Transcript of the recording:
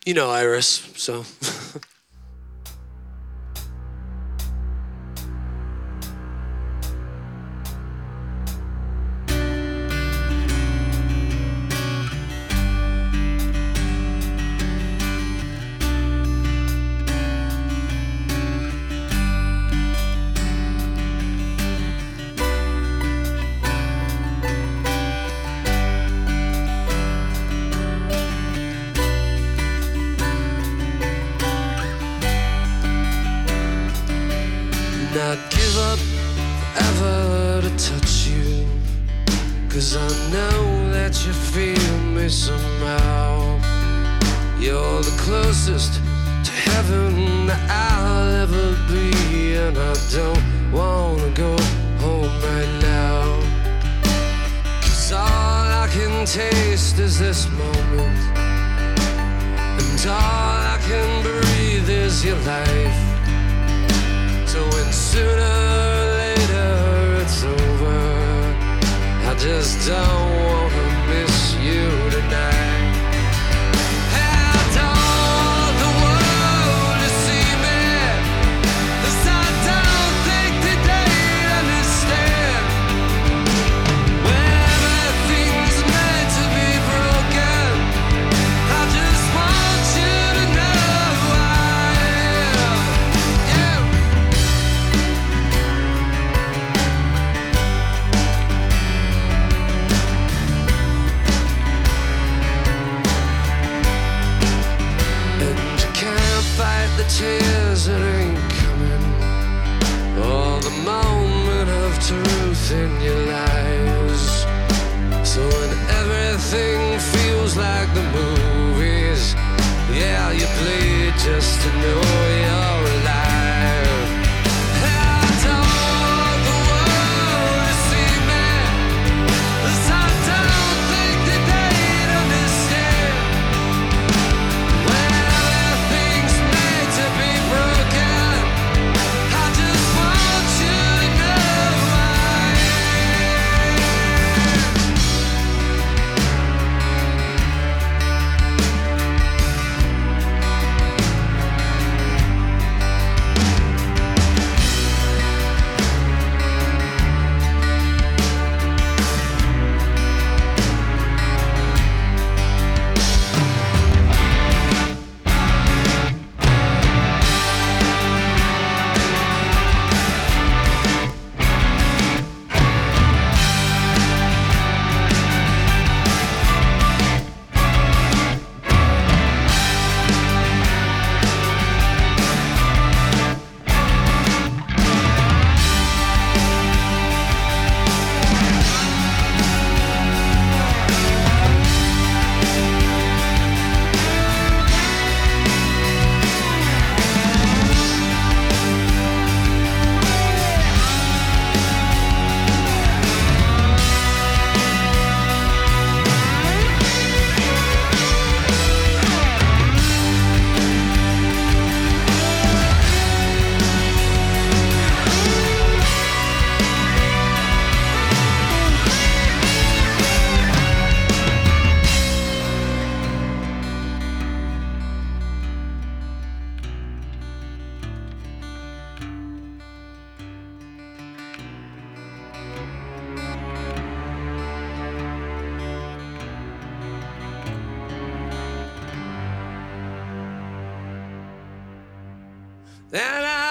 You know Iris, so. I'd give up forever to touch you, 'cause I know that you feel me somehow. You're the closest to heaven that I'll ever be, and I don't wanna go home right now, 'cause all I can taste is this moment, and all I can breathe is your life. So when sooner or later it's over, I just don't wanna miss you tonight. I don't want the world to see me, 'cause I don't think that they'd understand. When everything's meant to be broken, I just want you to know I am. Yeah. Fight the tears that ain't coming, or the moment of truth in your lies. So when everything feels like the movies, yeah, you bleed just to know you're alive. I don't want the world to see me, 'cause I don't think that they'd understand. And